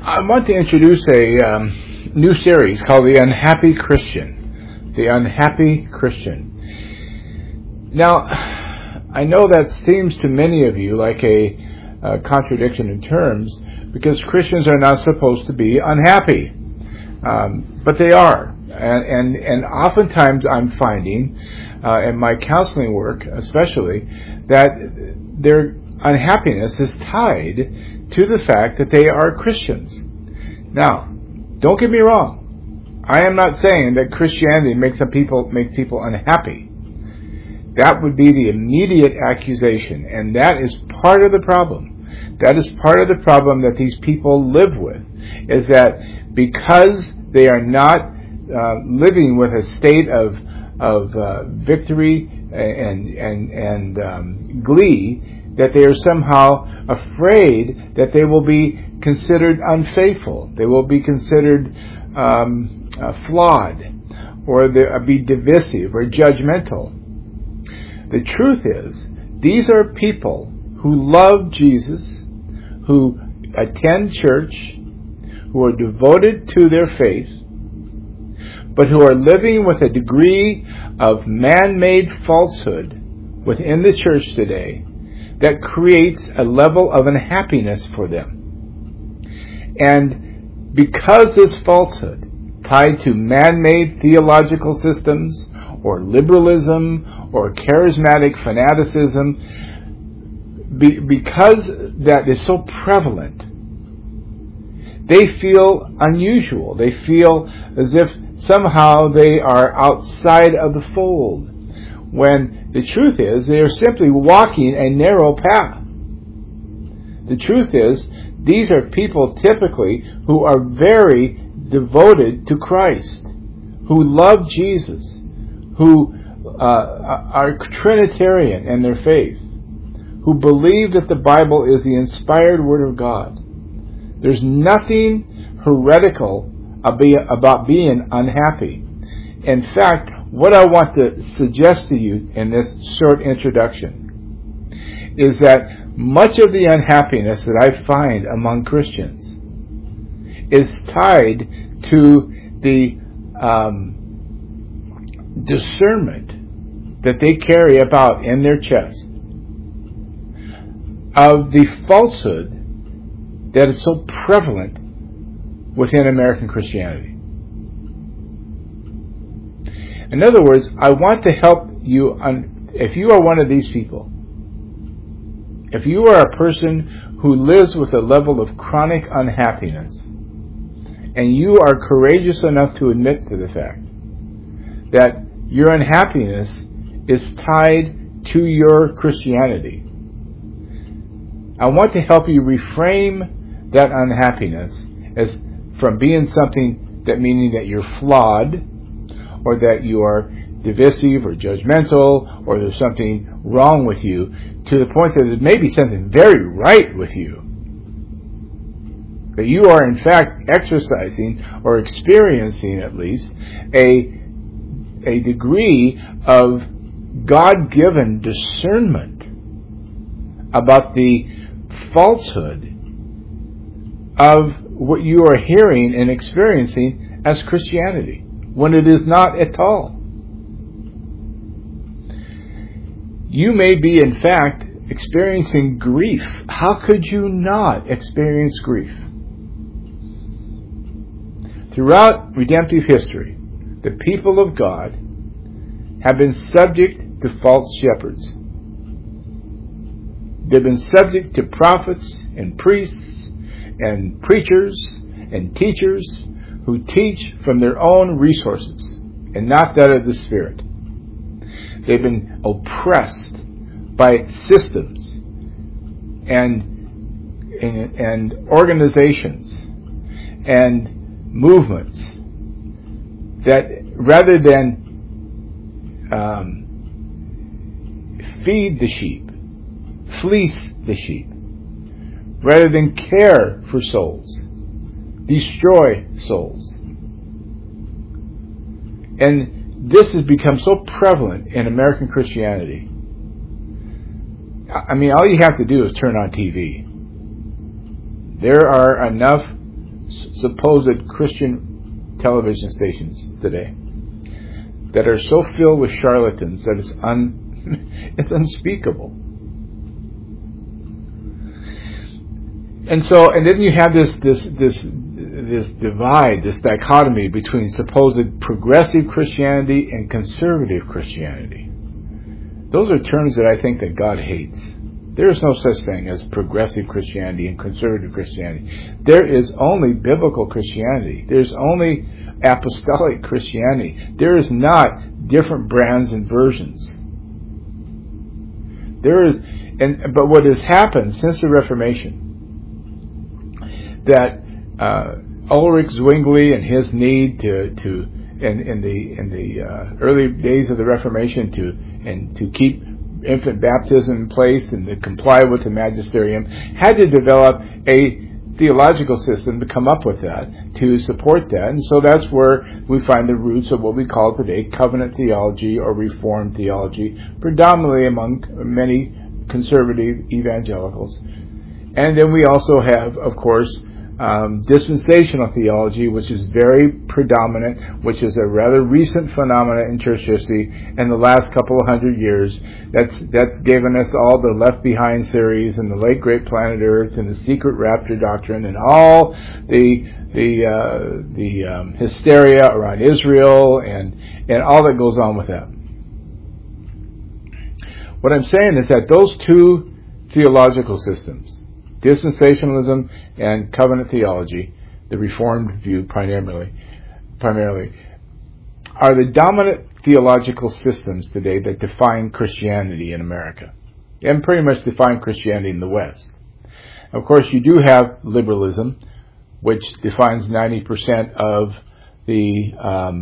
I want to introduce a new series called The Unhappy Christian. The Unhappy Christian. Now, I know that seems to many of you like a contradiction in terms, because Christians are not supposed to be unhappy. But they are. And oftentimes I'm finding, in my counseling work especially, that their unhappiness is tied to the fact that they are Christians. Now, don't get me wrong. I am not saying that Christianity makes people unhappy. That would be the immediate accusation, and that is part of the problem. That is part of the problem that these people live with, is that because they are not living with a state of victory and glee, that they are somehow afraid that they will be considered unfaithful. They will be considered flawed, or be divisive or judgmental. The truth is, these are people who love Jesus, who attend church, who are devoted to their faith, but who are living with a degree of man-made falsehood within the church today that creates a level of unhappiness for them. And because this falsehood, tied to man-made theological systems, or liberalism, or charismatic fanaticism, because that is so prevalent, they feel unusual. They feel as if somehow they are outside of the fold, when the truth is they are simply walking a narrow path. The truth is, these are people typically who are very devoted to Christ, who love Jesus, who are Trinitarian in their faith, who believe that the Bible is the inspired Word of God. There's nothing heretical about being unhappy. In fact, what I want to suggest to you in this short introduction is that much of the unhappiness that I find among Christians is tied to the discernment that they carry about in their chest of the falsehood that is so prevalent within American Christianity. In other words, I want to help you, if you are one of these people, if you are a person who lives with a level of chronic unhappiness, and you are courageous enough to admit to the fact that your unhappiness is tied to your Christianity, I want to help you reframe that unhappiness as from being something that meaning that you're flawed, or that you are divisive or judgmental, or there's something wrong with you, to the point that there may be something very right with you. That you are in fact exercising, or experiencing at least, a degree of God-given discernment about the falsehood of what you are hearing and experiencing as Christianity, when it is not at all. You may be, in fact, experiencing grief. How could you not experience grief? Throughout redemptive history, the people of God have been subject to false shepherds. They've been subject to prophets and priests and preachers and teachers who teach from their own resources and not that of the Spirit. They've been oppressed by systems and organizations and movements that, rather than feed the sheep, fleece the sheep, rather than care for souls, destroy souls. And this has become so prevalent in American Christianity. I mean, all you have to do is turn on TV. There are enough supposed Christian television stations today that are so filled with charlatans that it's unspeakable. And then you have this divide, this dichotomy between supposed progressive Christianity and conservative Christianity. Those are terms that I think that God hates. There is no such thing as progressive Christianity and conservative Christianity. There is only biblical Christianity. There's only apostolic Christianity. There is not different brands and versions. But what has happened since the Reformation, that Ulrich Zwingli and his need in the early days of the Reformation to keep infant baptism in place and to comply with the magisterium, had to develop a theological system to come up with that, to support that. And so that's where we find the roots of what we call today covenant theology or Reformed theology, predominantly among many conservative evangelicals. And then we also have, of course, dispensational theology, which is very predominant, which is a rather recent phenomenon in church history in the last couple of 100 years. That's given us all the Left Behind series and the Late Great Planet Earth and the Secret Rapture doctrine and all the hysteria around Israel and all that goes on with that. What I'm saying is that those two theological systems, dispensationalism and covenant theology, the Reformed view primarily, are the dominant theological systems today that define Christianity in America and pretty much define Christianity in the West. Of course, you do have liberalism, which defines 90% of the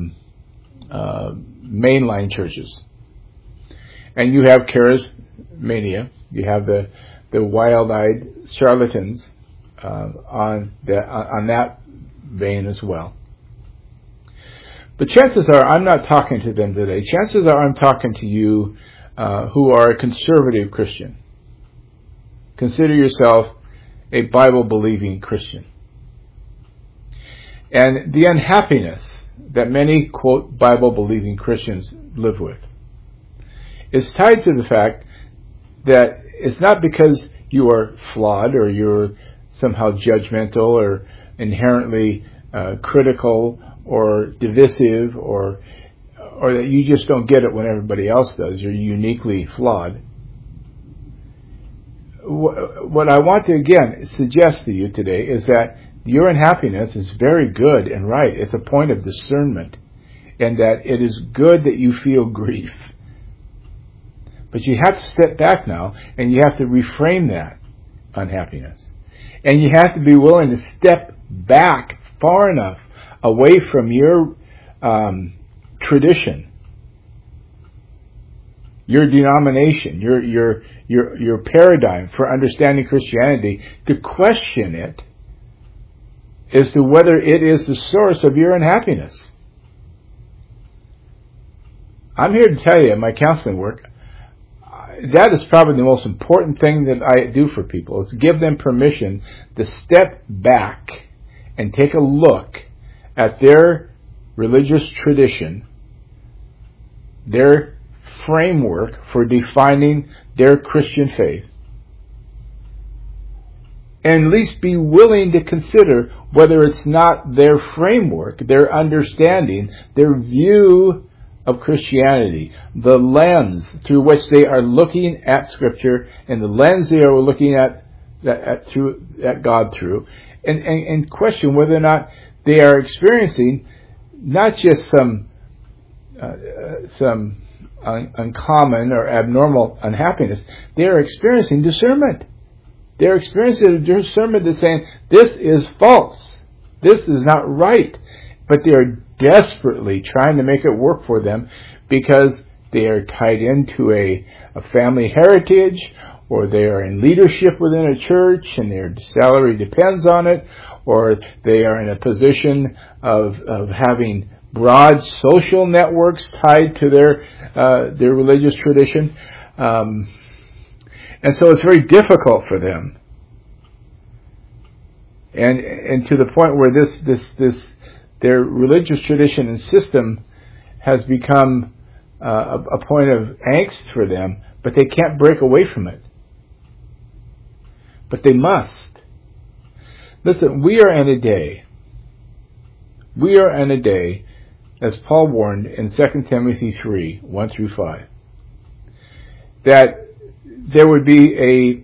mainline churches. And you have charismania, you have the wild-eyed charlatans on that vein as well. But chances are I'm not talking to them today. Chances are I'm talking to you who are a conservative Christian. Consider yourself a Bible-believing Christian. And the unhappiness that many, quote, Bible-believing Christians live with is tied to the fact that it's not because you are flawed or you're somehow judgmental or inherently critical or divisive or that you just don't get it when everybody else does. You're uniquely flawed. What I want to again suggest to you today is that your unhappiness is very good and right. It's a point of discernment, and that it is good that you feel grief. But you have to step back now, and you have to reframe that unhappiness. And you have to be willing to step back far enough away from your tradition, your denomination, your paradigm for understanding Christianity, to question it as to whether it is the source of your unhappiness. I'm here to tell you, in my counseling work, that is probably the most important thing that I do for people, is give them permission to step back and take a look at their religious tradition, their framework for defining their Christian faith, and at least be willing to consider whether it's not their framework, their understanding, their view of Christianity, the lens through which they are looking at Scripture and the lens they are looking at God through, and question whether or not they are experiencing not just some uncommon or abnormal unhappiness. They are experiencing discernment. They are experiencing a discernment that's saying, this is false. This is not right. But they are desperately trying to make it work for them because they are tied into a family heritage, or they are in leadership within a church and their salary depends on it, or they are in a position of having broad social networks tied to their religious tradition. And so it's very difficult for them. and to the point where this their religious tradition and system has become a point of angst for them, but they can't break away from it. But they must. Listen, we are in a day, as Paul warned in 2 Timothy 3, 1 through 5, that there would be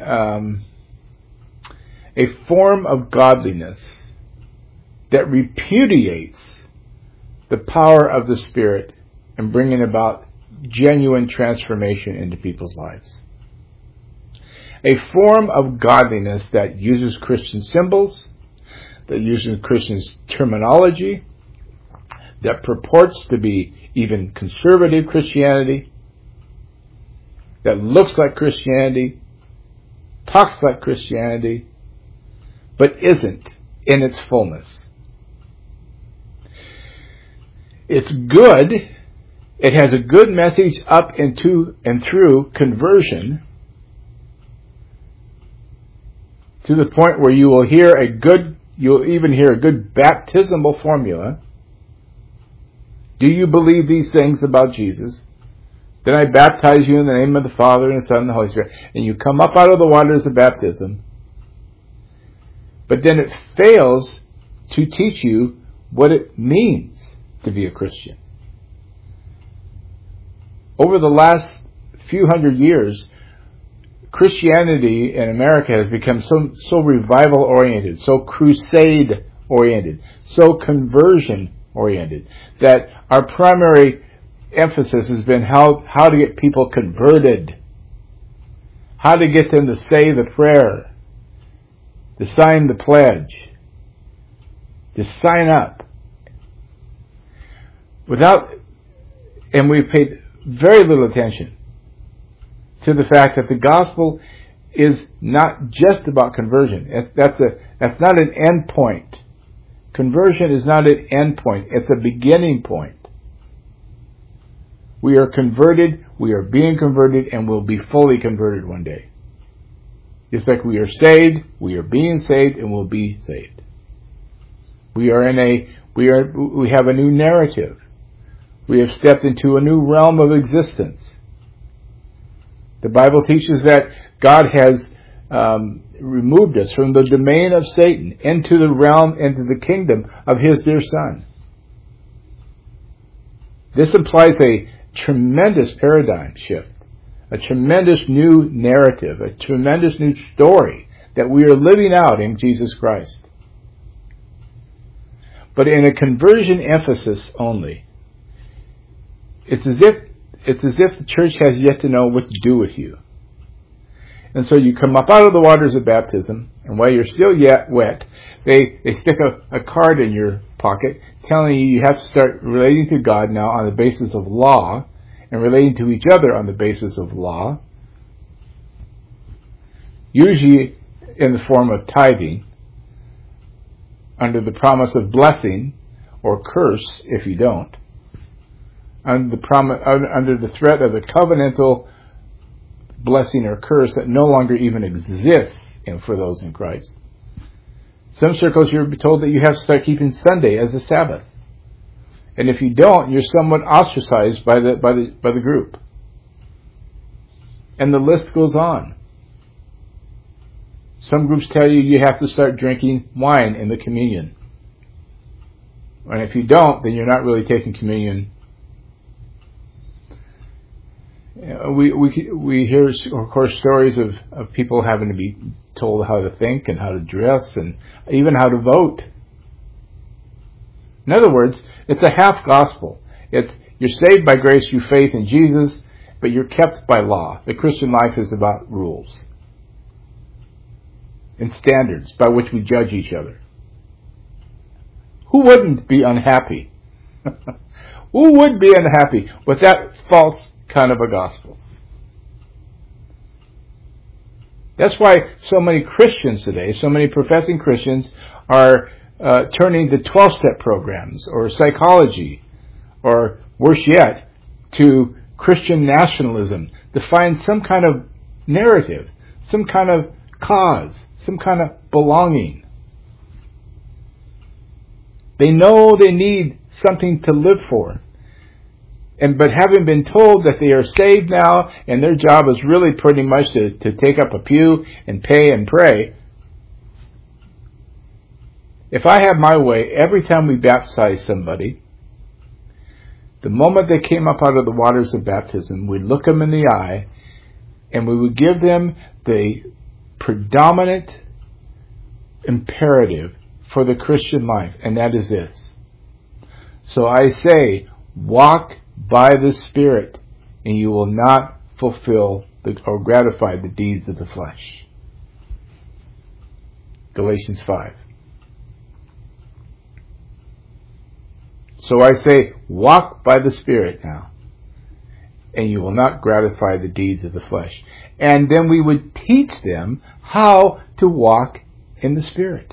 a form of godliness that repudiates the power of the Spirit in bringing about genuine transformation into people's lives. A form of godliness that uses Christian symbols, that uses Christian terminology, that purports to be even conservative Christianity, that looks like Christianity, talks like Christianity, but isn't in its fullness. It's good. It has a good message up into and through conversion, to the point where you'll even hear a good baptismal formula. Do you believe these things about Jesus? Then I baptize you in the name of the Father and the Son and the Holy Spirit. And you come up out of the waters of baptism. But then it fails to teach you what it means to be a Christian. Over the last few hundred years, Christianity in America has become so revival-oriented, so crusade-oriented, so conversion-oriented, that our primary emphasis has been how to get people converted, how to get them to say the prayer, to sign the pledge, to sign up. And we've paid very little attention to the fact that the gospel is not just about conversion. That's not an end point. Conversion is not an end point. It's a beginning point. We are converted, we are being converted, and we'll be fully converted one day. Just like we are saved, we are being saved, and we'll be saved. We have a new narrative. We have stepped into a new realm of existence. The Bible teaches that God has removed us from the domain of Satan into the realm, into the kingdom of His dear Son. This implies a tremendous paradigm shift, a tremendous new narrative, a tremendous new story that we are living out in Jesus Christ. But in a conversion emphasis only. It's as if the church has yet to know what to do with you. And so you come up out of the waters of baptism, and while you're still yet wet, they stick a card in your pocket telling you have to start relating to God now on the basis of law, and relating to each other on the basis of law, usually in the form of tithing, under the promise of blessing or curse if you don't, under the threat of a covenantal blessing or curse that no longer even exists for those in Christ. Some circles you're told that you have to start keeping Sunday as a Sabbath, and if you don't, you're somewhat ostracized by the group. And the list goes on. Some groups tell you have to start drinking wine in the communion, and if you don't, then you're not really taking communion. We hear, of course, stories of people having to be told how to think and how to dress and even how to vote. In other words, it's a half gospel. You're saved by grace through faith in Jesus, but you're kept by law. The Christian life is about rules and standards by which we judge each other. Who wouldn't be unhappy? Who would be unhappy with that false kind of a gospel? That's why so many Christians today, so many professing Christians, are turning to 12-step programs or psychology, or worse yet, to Christian nationalism to find some kind of narrative, some kind of cause, some kind of belonging. They know they need something to live for. But having been told that they are saved now and their job is really pretty much to take up a pew and pay and pray, if I have my way, every time we baptize somebody, the moment they came up out of the waters of baptism, we'd look them in the eye and we would give them the predominant imperative for the Christian life, and that is this. So I say, walk by the Spirit, and you will not fulfill or gratify the deeds of the flesh. Galatians 5. So I say, walk by the Spirit now, and you will not gratify the deeds of the flesh. And then we would teach them how to walk in the Spirit.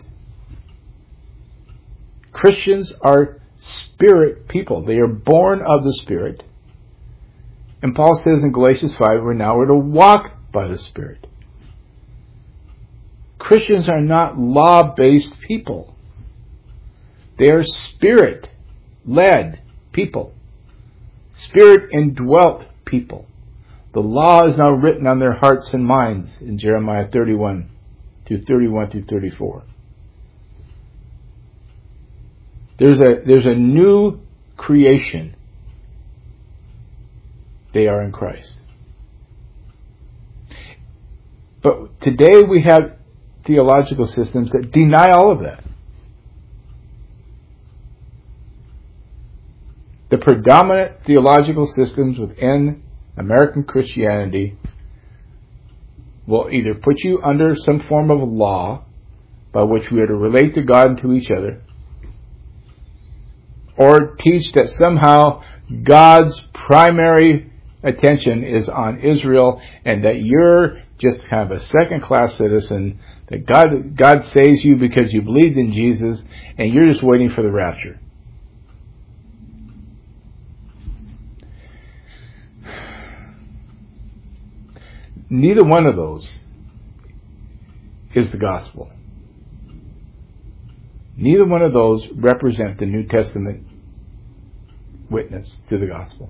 Christians are Spirit people. They are born of the Spirit. And Paul says in Galatians 5, we're to walk by the Spirit. Christians are not law-based people. They are Spirit-led people. Spirit-indwelt people. The law is now written on their hearts and minds in Jeremiah 31 through 34. There's a new creation. They are in Christ. But today we have theological systems that deny all of that. The predominant theological systems within American Christianity will either put you under some form of law by which we are to relate to God and to each other, or teach that somehow God's primary attention is on Israel and that you're just kind of a second-class citizen, that God saves you because you believed in Jesus and you're just waiting for the rapture. Neither one of those is the gospel. Neither one of those represent the New Testament witness to the gospel.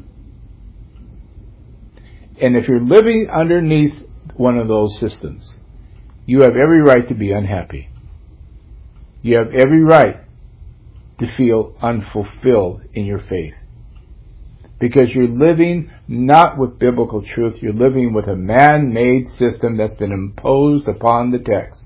And if you're living underneath one of those systems, you have every right to be unhappy. You have every right to feel unfulfilled in your faith. Because you're living not with biblical truth, you're living with a man-made system that's been imposed upon the text.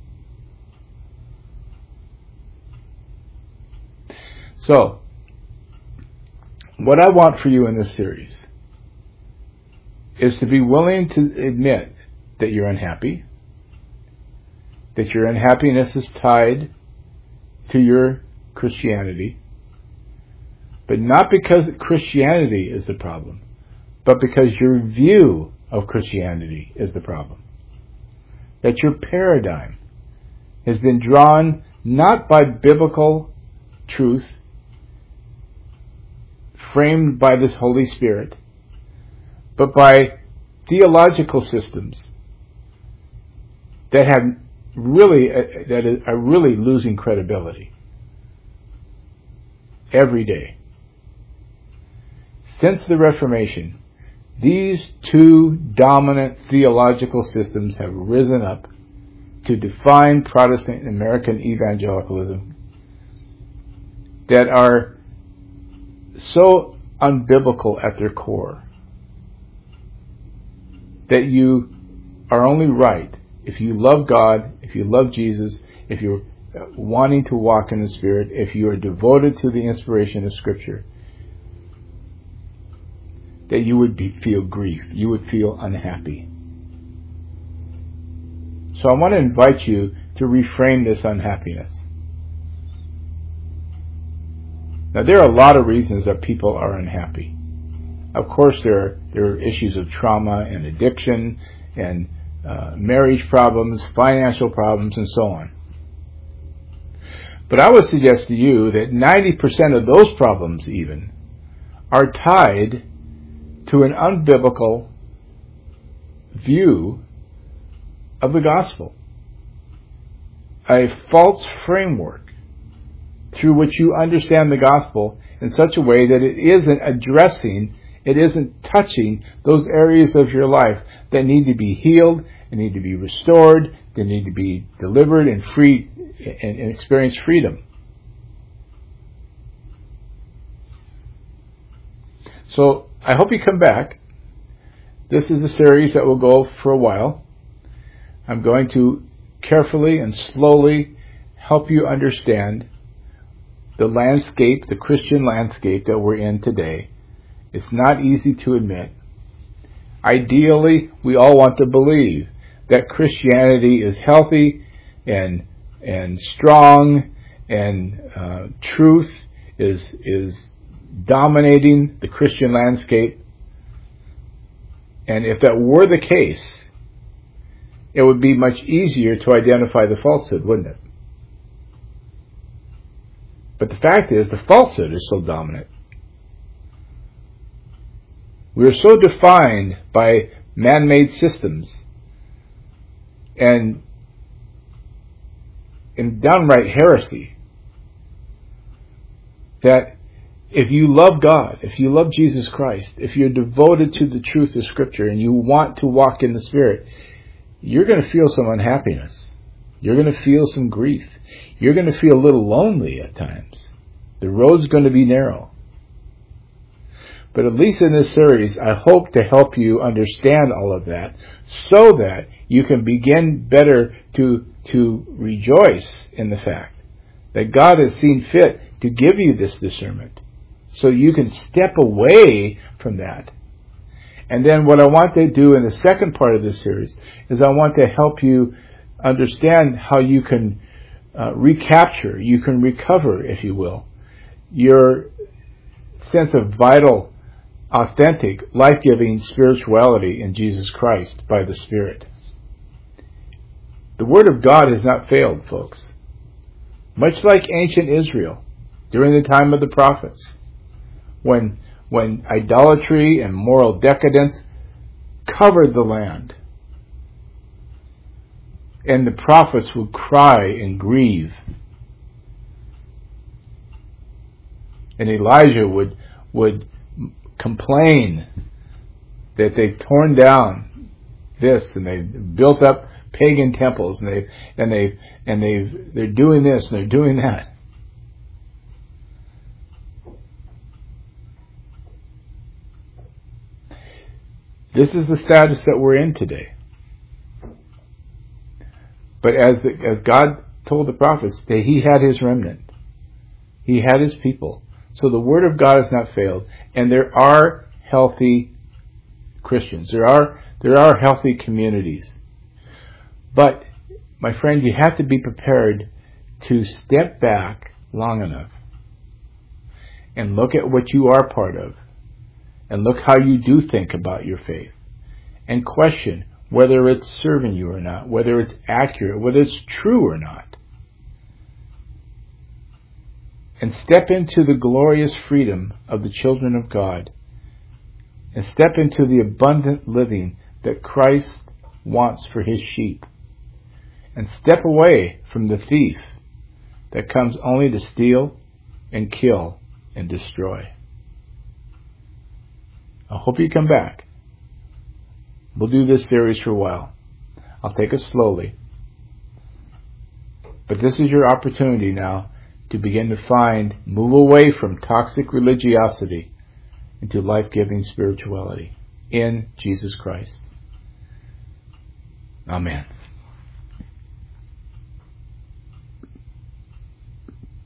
So, what I want for you in this series is to be willing to admit that you're unhappy, that your unhappiness is tied to your Christianity, but not because Christianity is the problem, but because your view of Christianity is the problem. That your paradigm has been drawn not by biblical truth, framed by this Holy Spirit, but by theological systems that are really losing credibility every day. Since the Reformation, these two dominant theological systems have risen up to define Protestant American evangelicalism that are so unbiblical at their core that you are only right if you love God, if you love Jesus, if you're wanting to walk in the Spirit, if you are devoted to the inspiration of Scripture, that you would feel grief, you would feel unhappy. So I want to invite you to reframe this unhappiness. Now, there are a lot of reasons that people are unhappy. Of course, there are issues of trauma and addiction and marriage problems, financial problems, and so on. But I would suggest to you that 90% of those problems even are tied to an unbiblical view of the gospel. A false framework through which you understand the gospel in such a way that it isn't addressing, it isn't touching those areas of your life that need to be healed, and need to be restored, they need to be delivered and free and experience freedom. So I hope you come back. This is a series that will go for a while. I'm going to carefully and slowly help you understand the landscape, the Christian landscape that we're in today. It's not easy to admit. Ideally, we all want to believe that Christianity is healthy and strong, and truth is dominating the Christian landscape. And if that were the case, it would be much easier to identify the falsehood, wouldn't it? But the fact is, the falsehood is so dominant. We are so defined by man-made systems and in downright heresy that if you love God, if you love Jesus Christ, if you're devoted to the truth of Scripture and you want to walk in the Spirit, you're going to feel some unhappiness. You're going to feel some grief. You're going to feel a little lonely at times. The road's going to be narrow. But at least in this series, I hope to help you understand all of that so that you can begin better to rejoice in the fact that God has seen fit to give you this discernment so you can step away from that. And then what I want to do in the second part of this series is I want to help you understand how you can recapture, you can recover, if you will, your sense of vital, authentic, life-giving spirituality in Jesus Christ by the Spirit. The Word of God has not failed, folks. Much like ancient Israel during the time of the prophets, when idolatry and moral decadence covered the land, and the prophets would cry and grieve, and Elijah would complain that they've torn down this and they've built up pagan temples and they're doing this and they're doing that. This is the status that we're in today. But as God told the prophets, that He had His remnant. He had His people. So the Word of God has not failed. And there are healthy Christians. There are healthy communities. But, my friend, you have to be prepared to step back long enough and look at what you are part of. And look how you do think about your faith. And question whether it's serving you or not. Whether it's accurate. Whether it's true or not. And step into the glorious freedom of the children of God. And step into the abundant living that Christ wants for His sheep. And step away from the thief that comes only to steal and kill and destroy. I hope you come back. We'll do this series for a while. I'll take it slowly. But this is your opportunity now to begin to move away from toxic religiosity into life-giving spirituality in Jesus Christ. Amen.